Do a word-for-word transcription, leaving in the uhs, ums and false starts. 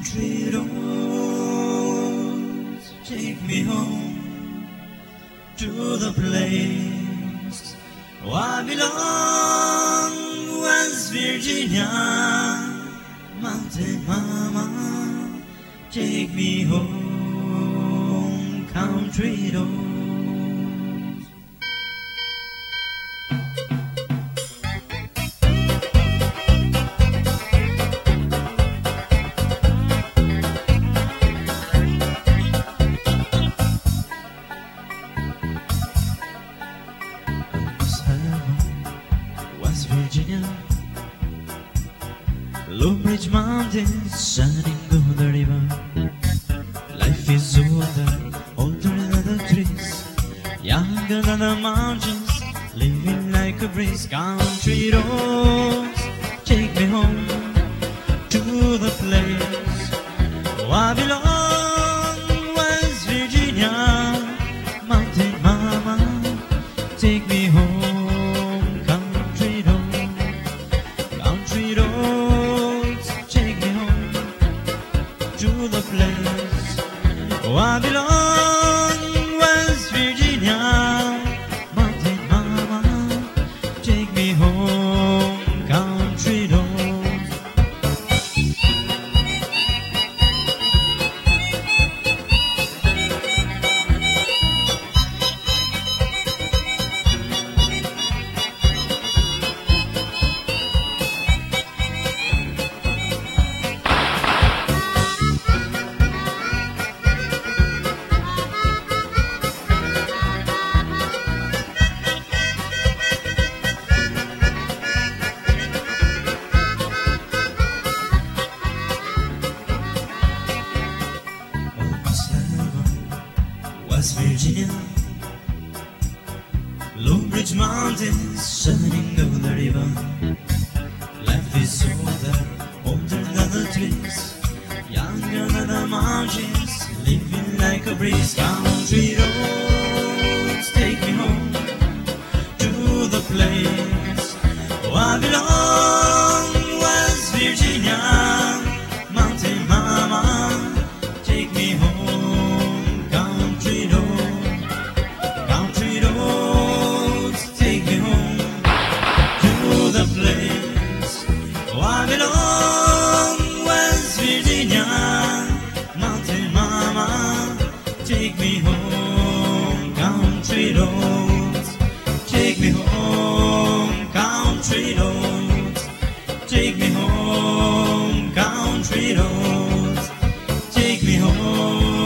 country roads, take me home to the place where I belong, West Virginia. Mountain mama, take me home, country roads. West Virginia, Lowbridge Mountains, shining on the river. Life is older, older than the trees, younger than the mountains, living like a breeze. Country roads, take me home to the place where I belong, West Virginia. Mountain mama, take me home. Country roads, take me home to the place where I belong, West Virginia. Mountain mama, take me home, country roads. West Virginia, Lowbridge Mountains, shining over the river. Life is older, older than the trees, younger than the mountains, living like a breeze. Country roads, take me home to the place where I belong, West Virginia. Mountain mama, take me home. Country roads, take me home to the place where I belong, West Virginia. Mountain mama, take me home. Country roads, take me home. Country roads, take me home. Country roads, take me home.